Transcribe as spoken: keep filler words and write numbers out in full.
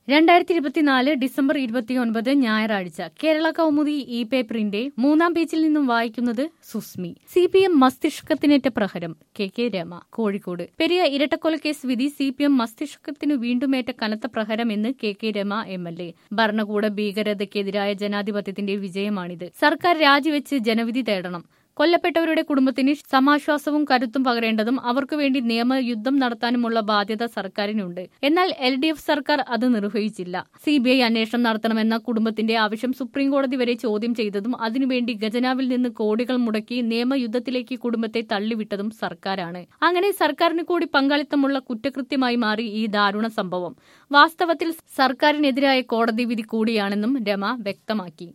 രണ്ടായിരത്തി ഇരുപത്തിനാല് ഡിസംബർ ഇരുപത്തിയൊൻപത് ഞായറാഴ്ച കേരള കൗമുദി ഇ പേപ്പറിന്റെ മൂന്നാം പേജിൽ നിന്നും വായിക്കുന്നത് സുസ്മി. സി പി എം മസ്തിഷ്കത്തിനേറ്റ പ്രഹരം. K K Rama, Kozhikode. പെരിയ ഇരട്ടക്കൊലക്കേസ് വിധി സി പി എം മസ്തിഷ്കത്തിനു വീണ്ടുമേറ്റ കനത്ത പ്രഹരമെന്ന് K K Rama M L A. ഭരണകൂട ഭീകരതയ്ക്കെതിരായ ജനാധിപത്യത്തിന്റെ വിജയമാണിത്. സർക്കാർ രാജിവെച്ച് ജനവിധി തേടണം. കൊല്ലപ്പെട്ടവരുടെ കുടുംബത്തിന് സമാശ്വാസവും കരുത്തും പകരേണ്ടതും അവർക്കുവേണ്ടി നിയമയുദ്ധം നടത്താനുമുള്ള ബാധ്യത സർക്കാരിനുണ്ട്. എന്നാൽ എൽ ഡി എഫ് സർക്കാർ അത് നിർവഹിച്ചില്ല. സി ബി ഐ അന്വേഷണം നടത്തണമെന്ന കുടുംബത്തിന്റെ ആവശ്യം സുപ്രീംകോടതി വരെ ചോദ്യം ചെയ്തതും അതിനുവേണ്ടി ഖജനാവിൽ നിന്ന് കോടികൾ മുടക്കി നിയമയുദ്ധത്തിലേക്ക് കുടുംബത്തെ തള്ളിവിട്ടതും സർക്കാരാണ്. അങ്ങനെ സർക്കാരിന് കൂടി പങ്കാളിത്തമുള്ള കുറ്റകൃത്യമായി മാറി ഈ ദാരുണ സംഭവം. വാസ്തവത്തിൽ സർക്കാരിനെതിരായ കോടതി വിധി കൂടിയാണെന്നും രമ വ്യക്തമാക്കി.